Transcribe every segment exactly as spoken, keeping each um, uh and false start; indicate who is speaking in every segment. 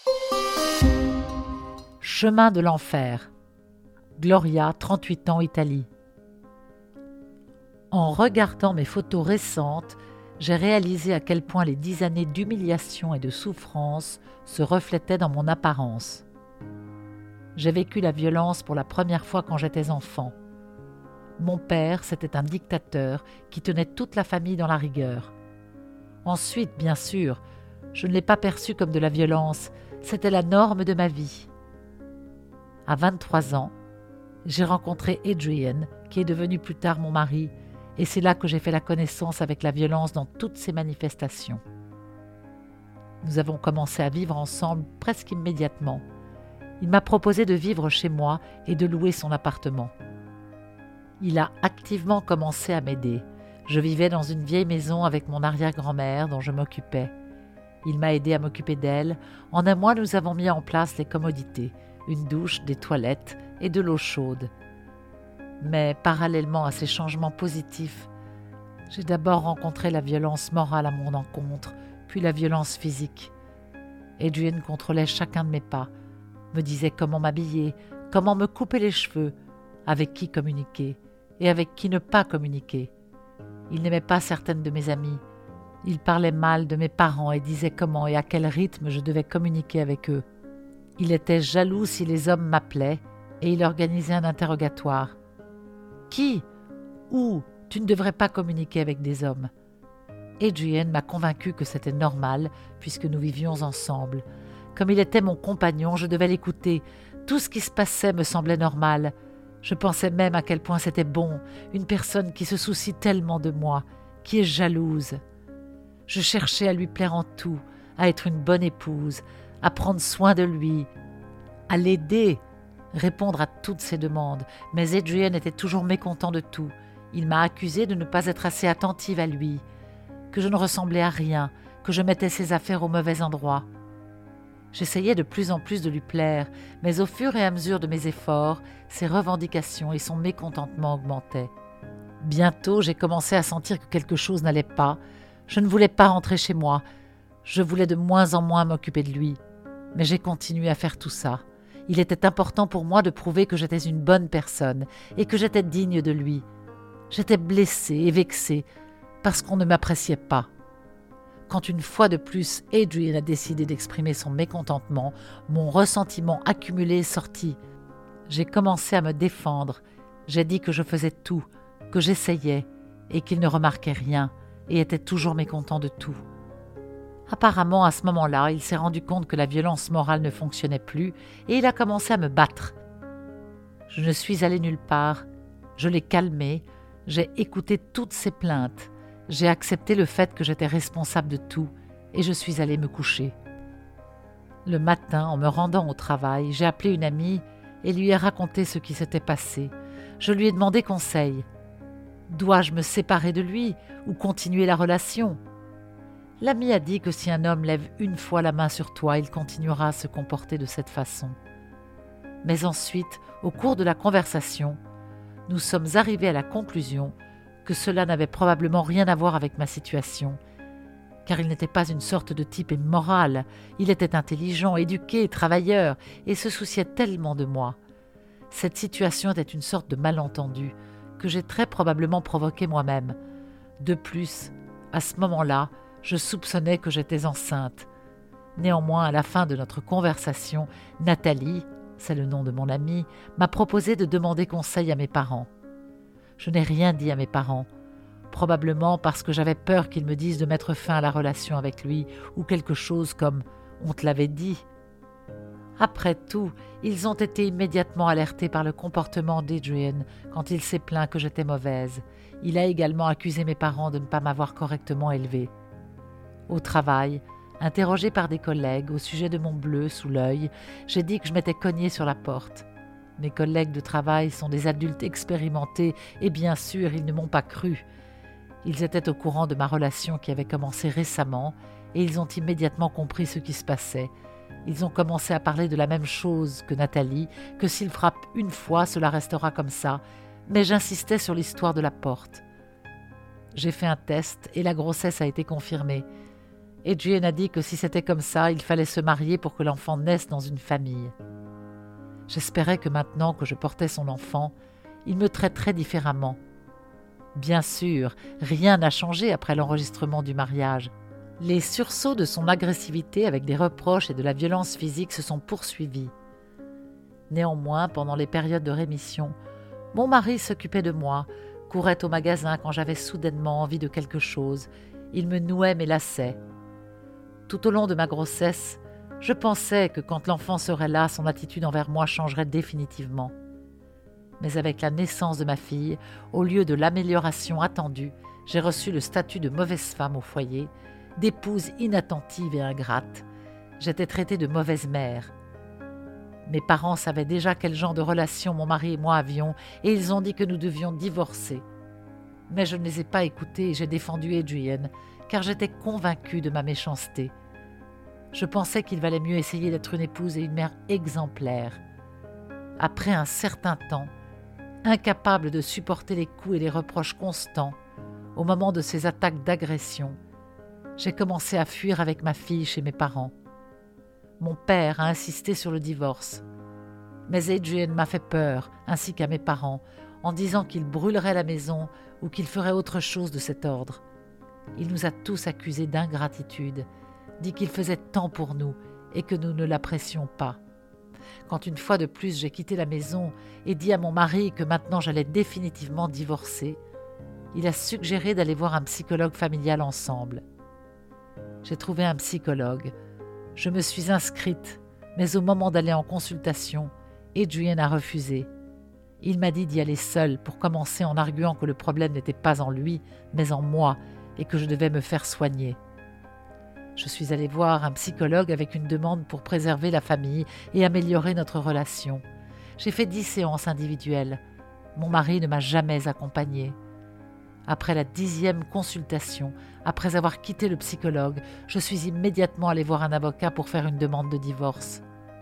Speaker 1: Chemin de l'enfer. Gloria, trente-huit ans, Italie. En regardant mes photos récentes, j'ai réalisé à quel point les dix années d'humiliation et de souffrance se reflétaient dans mon apparence. J'ai vécu la violence pour la première fois quand j'étais enfant. Mon père, c'était un dictateur qui tenait toute la famille dans la rigueur. Ensuite, bien sûr, je ne l'ai pas perçu comme de la violence, c'était la norme de ma vie. À vingt-trois ans, j'ai rencontré Adrian, qui est devenu plus tard mon mari, et c'est là que j'ai fait la connaissance avec la violence dans toutes ses manifestations. Nous avons commencé à vivre ensemble presque immédiatement. Il m'a proposé de vivre chez moi et de louer son appartement. Il a activement commencé à m'aider. Je vivais dans une vieille maison avec mon arrière-grand-mère dont je m'occupais. Il m'a aidé à m'occuper d'elle. En un mois, nous avons mis en place les commodités, une douche, des toilettes et de l'eau chaude. Mais parallèlement à ces changements positifs, j'ai d'abord rencontré la violence morale à mon encontre, puis la violence physique. Adrian contrôlait chacun de mes pas, me disait comment m'habiller, comment me couper les cheveux, avec qui communiquer et avec qui ne pas communiquer. Il n'aimait pas certaines de mes amies. Il parlait mal de mes parents et disait comment et à quel rythme je devais communiquer avec eux. Il était jaloux si les hommes m'appelaient et il organisait un interrogatoire. Qui? Où? Tu ne devrais pas communiquer avec des hommes. Adrian m'a convaincu que c'était normal puisque nous vivions ensemble. Comme il était mon compagnon, je devais l'écouter. Tout ce qui se passait me semblait normal. Je pensais même à quel point c'était bon, une personne qui se soucie tellement de moi, qui est jalouse. Je cherchais à lui plaire en tout, à être une bonne épouse, à prendre soin de lui, à l'aider, répondre à toutes ses demandes. Mais Adrian était toujours mécontent de tout. Il m'a accusé de ne pas être assez attentive à lui, que je ne ressemblais à rien, que je mettais ses affaires au mauvais endroit. J'essayais de plus en plus de lui plaire, mais au fur et à mesure de mes efforts, ses revendications et son mécontentement augmentaient. Bientôt, j'ai commencé à sentir que quelque chose n'allait pas. Je ne voulais pas rentrer chez moi. Je voulais de moins en moins m'occuper de lui. Mais j'ai continué à faire tout ça. Il était important pour moi de prouver que j'étais une bonne personne et que j'étais digne de lui. J'étais blessée et vexée parce qu'on ne m'appréciait pas. Quand une fois de plus Adrian a décidé d'exprimer son mécontentement, mon ressentiment accumulé est sorti. J'ai commencé à me défendre. J'ai dit que je faisais tout, que j'essayais et qu'il ne remarquait rien et était toujours mécontent de tout. Apparemment, à ce moment-là, il s'est rendu compte que la violence morale ne fonctionnait plus et il a commencé à me battre. Je ne suis allée nulle part. Je l'ai calmé. J'ai écouté toutes ses plaintes. J'ai accepté le fait que j'étais responsable de tout et je suis allée me coucher. Le matin, en me rendant au travail, j'ai appelé une amie et lui ai raconté ce qui s'était passé. Je lui ai demandé conseil. Dois-je me séparer de lui ou continuer la relation ? L'amie a dit que si un homme lève une fois la main sur toi, il continuera à se comporter de cette façon. Mais ensuite, au cours de la conversation, nous sommes arrivés à la conclusion que cela n'avait probablement rien à voir avec ma situation, car il n'était pas une sorte de type immoral, il était intelligent, éduqué, travailleur, et se souciait tellement de moi. Cette situation était une sorte de malentendu que j'ai très probablement provoqué moi-même. De plus, à ce moment-là, je soupçonnais que j'étais enceinte. Néanmoins, à la fin de notre conversation, Nathalie, c'est le nom de mon amie, m'a proposé de demander conseil à mes parents. Je n'ai rien dit à mes parents, probablement parce que j'avais peur qu'ils me disent de mettre fin à la relation avec lui ou quelque chose comme « on te l'avait dit ». Après tout, ils ont été immédiatement alertés par le comportement d'Adrian quand il s'est plaint que j'étais mauvaise. Il a également accusé mes parents de ne pas m'avoir correctement élevée. Au travail, interrogée par des collègues au sujet de mon bleu sous l'œil, j'ai dit que je m'étais cognée sur la porte. Mes collègues de travail sont des adultes expérimentés et bien sûr, ils ne m'ont pas cru. Ils étaient au courant de ma relation qui avait commencé récemment et ils ont immédiatement compris ce qui se passait. Ils ont commencé à parler de la même chose que Nathalie, que s'il frappe une fois, cela restera comme ça, mais j'insistais sur l'histoire de la porte. J'ai fait un test et la grossesse a été confirmée. Adrian a dit que si c'était comme ça, il fallait se marier pour que l'enfant naisse dans une famille. J'espérais que maintenant que je portais son enfant, il me traiterait différemment. Bien sûr, rien n'a changé après l'enregistrement du mariage. Les sursauts de son agressivité avec des reproches et de la violence physique se sont poursuivis. Néanmoins, pendant les périodes de rémission, mon mari s'occupait de moi, courait au magasin quand j'avais soudainement envie de quelque chose. Il me nouait mes lacets. Tout au long de ma grossesse, je pensais que quand l'enfant serait là, son attitude envers moi changerait définitivement. Mais avec la naissance de ma fille, au lieu de l'amélioration attendue, j'ai reçu le statut de mauvaise femme au foyer, d'épouse inattentive et ingrate. J'étais traitée de mauvaise mère. Mes parents savaient déjà quel genre de relation mon mari et moi avions et ils ont dit que nous devions divorcer. Mais je ne les ai pas écoutés et j'ai défendu Adrian, car j'étais convaincue de ma méchanceté. Je pensais qu'il valait mieux essayer d'être une épouse et une mère exemplaire. Après un certain temps, incapable de supporter les coups et les reproches constants, au moment de ces attaques d'agression, j'ai commencé à fuir avec ma fille chez mes parents. Mon père a insisté sur le divorce. Mais Adrian m'a fait peur, ainsi qu'à mes parents, en disant qu'il brûlerait la maison ou qu'il ferait autre chose de cet ordre. Il nous a tous accusés d'ingratitude, dit qu'il faisait tant pour nous et que nous ne l'apprécions pas. Quand une fois de plus j'ai quitté la maison et dit à mon mari que maintenant j'allais définitivement divorcer, il a suggéré d'aller voir un psychologue familial ensemble. J'ai trouvé un psychologue. Je me suis inscrite, mais au moment d'aller en consultation, Adrian a refusé. Il m'a dit d'y aller seule pour commencer en arguant que le problème n'était pas en lui, mais en moi, et que je devais me faire soigner. Je suis allée voir un psychologue avec une demande pour préserver la famille et améliorer notre relation. J'ai fait dix séances individuelles. Mon mari ne m'a jamais accompagnée. Après la dixième consultation, après avoir quitté le psychologue, je suis immédiatement allée voir un avocat pour faire une demande de divorce.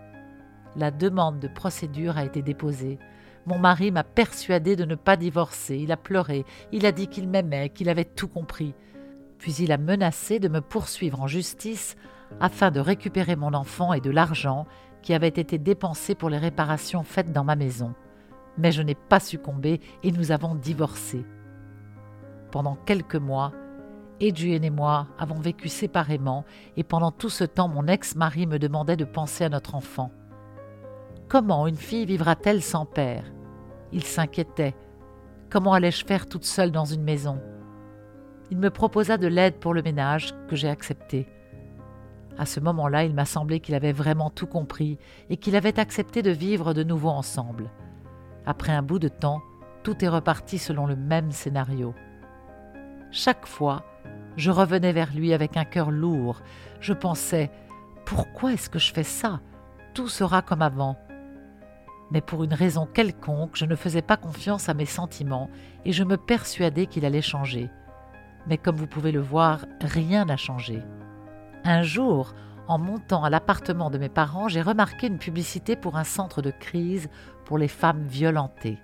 Speaker 1: La demande de procédure a été déposée. Mon mari m'a persuadée de ne pas divorcer. Il a pleuré, il a dit qu'il m'aimait, qu'il avait tout compris. Puis il a menacé de me poursuivre en justice afin de récupérer mon enfant et de l'argent qui avait été dépensé pour les réparations faites dans ma maison. Mais je n'ai pas succombé et nous avons divorcé. Pendant quelques mois, Adrian et moi avons vécu séparément et pendant tout ce temps, mon ex-mari me demandait de penser à notre enfant. Comment une fille vivra-t-elle sans père ? Il s'inquiétait. Comment allais-je faire toute seule dans une maison ? Il me proposa de l'aide pour le ménage que j'ai accepté. À ce moment-là, il m'a semblé qu'il avait vraiment tout compris et qu'il avait accepté de vivre de nouveau ensemble. Après un bout de temps, tout est reparti selon le même scénario. Chaque fois, je revenais vers lui avec un cœur lourd. Je pensais « Pourquoi est-ce que je fais ça ? Tout sera comme avant. » Mais pour une raison quelconque, je ne faisais pas confiance à mes sentiments et je me persuadais qu'il allait changer. Mais comme vous pouvez le voir, rien n'a changé. Un jour, en montant à l'appartement de mes parents, j'ai remarqué une publicité pour un centre de crise pour les femmes violentées.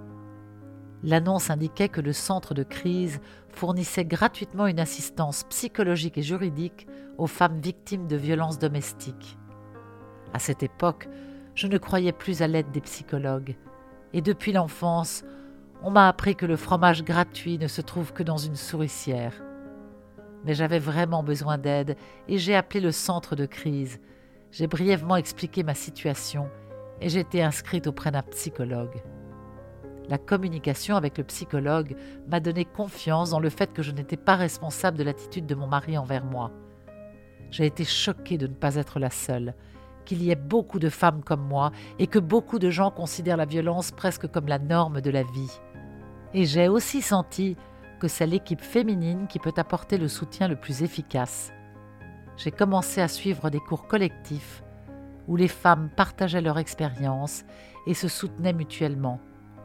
Speaker 1: L'annonce indiquait que le centre de crise fournissait gratuitement une assistance psychologique et juridique aux femmes victimes de violences domestiques. À cette époque, je ne croyais plus à l'aide des psychologues. Et depuis l'enfance, on m'a appris que le fromage gratuit ne se trouve que dans une souricière. Mais j'avais vraiment besoin d'aide et j'ai appelé le centre de crise. J'ai brièvement expliqué ma situation et j'ai été inscrite auprès d'un psychologue. La communication avec le psychologue m'a donné confiance dans le fait que je n'étais pas responsable de l'attitude de mon mari envers moi. J'ai été choquée de ne pas être la seule, qu'il y ait beaucoup de femmes comme moi et que beaucoup de gens considèrent la violence presque comme la norme de la vie. Et j'ai aussi senti que c'est l'équipe féminine qui peut apporter le soutien le plus efficace. J'ai commencé à suivre des cours collectifs où les femmes partageaient leur expérience et se soutenaient mutuellement.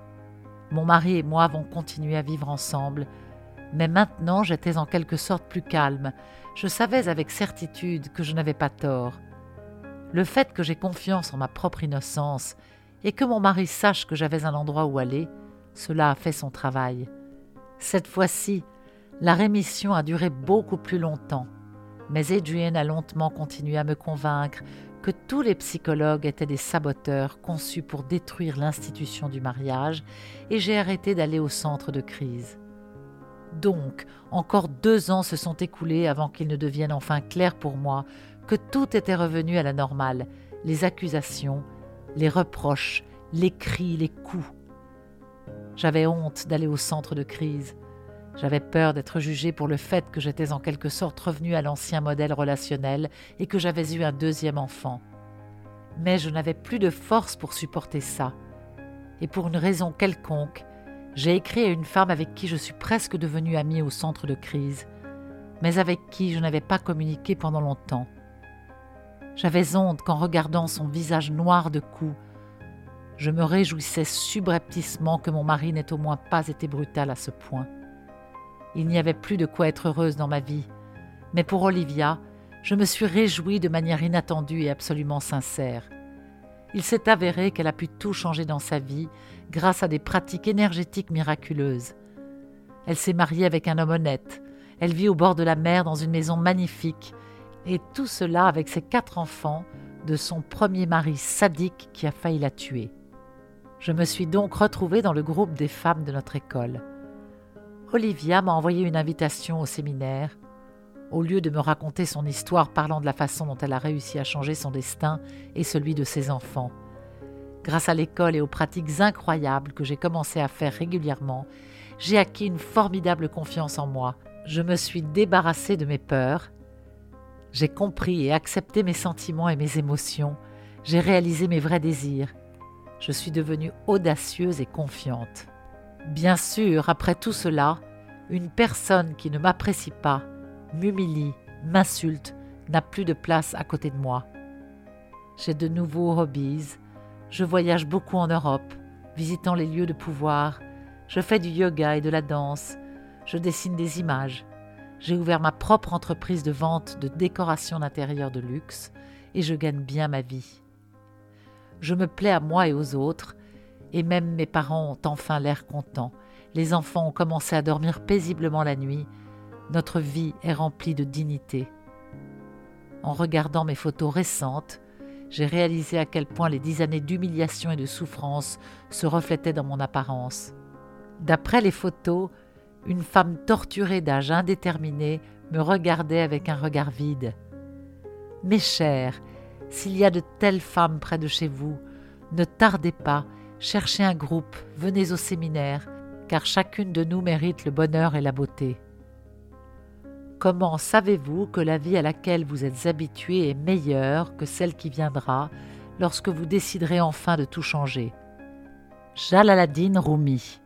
Speaker 1: Mon mari et moi avons continué à vivre ensemble, mais maintenant j'étais en quelque sorte plus calme. Je savais avec certitude que je n'avais pas tort. Le fait que j'ai confiance en ma propre innocence et que mon mari sache que j'avais un endroit où aller, cela a fait son travail. Cette fois-ci, la rémission a duré beaucoup plus longtemps. Mais Adrian a lentement continué à me convaincre que tous les psychologues étaient des saboteurs conçus pour détruire l'institution du mariage et j'ai arrêté d'aller au centre de crise. Donc, encore deux ans se sont écoulés avant qu'il ne devienne enfin clair pour moi que tout était revenu à la normale, les accusations, les reproches, les cris, les coups. J'avais honte d'aller au centre de crise. J'avais peur d'être jugée pour le fait que j'étais en quelque sorte revenue à l'ancien modèle relationnel et que j'avais eu un deuxième enfant. Mais je n'avais plus de force pour supporter ça. Et pour une raison quelconque, j'ai écrit à une femme avec qui je suis presque devenue amie au centre de crise, mais avec qui je n'avais pas communiqué pendant longtemps. J'avais honte qu'en regardant son visage noir de coups, je me réjouissais subrepticement que mon mari n'ait au moins pas été brutal à ce point. Il n'y avait plus de quoi être heureuse dans ma vie, mais pour Olivia, je me suis réjouie de manière inattendue et absolument sincère. Il s'est avéré qu'elle a pu tout changer dans sa vie grâce à des pratiques énergétiques miraculeuses. Elle s'est mariée avec un homme honnête, elle vit au bord de la mer dans une maison magnifique, et tout cela avec ses quatre enfants de son premier mari sadique qui a failli la tuer. Je me suis donc retrouvée dans le groupe des femmes de notre école. Olivia m'a envoyé une invitation au séminaire. Au lieu de me raconter son histoire parlant de la façon dont elle a réussi à changer son destin et celui de ses enfants. Grâce à l'école et aux pratiques incroyables que j'ai commencé à faire régulièrement, j'ai acquis une formidable confiance en moi. Je me suis débarrassée de mes peurs. J'ai compris et accepté mes sentiments et mes émotions. J'ai réalisé mes vrais désirs. Je suis devenue audacieuse et confiante. Bien sûr, après tout cela, une personne qui ne m'apprécie pas, m'humilie, m'insulte, n'a plus de place à côté de moi. J'ai de nouveaux hobbies. Je voyage beaucoup en Europe, visitant les lieux de pouvoir. Je fais du yoga et de la danse. Je dessine des images. J'ai ouvert ma propre entreprise de vente de décoration d'intérieur de luxe et je gagne bien ma vie. Je me plais à moi et aux autres, et même mes parents ont enfin l'air contents. Les enfants ont commencé à dormir paisiblement la nuit. Notre vie est remplie de dignité. En regardant mes photos récentes, j'ai réalisé à quel point les dix années d'humiliation et de souffrance se reflétaient dans mon apparence. D'après les photos, une femme torturée d'âge indéterminé me regardait avec un regard vide. Mes chers, s'il y a de telles femmes près de chez vous, ne tardez pas, cherchez un groupe, venez au séminaire, car chacune de nous mérite le bonheur et la beauté. Comment savez-vous que la vie à laquelle vous êtes habitué est meilleure que celle qui viendra lorsque vous déciderez enfin de tout changer? Jalaladdin Rumi.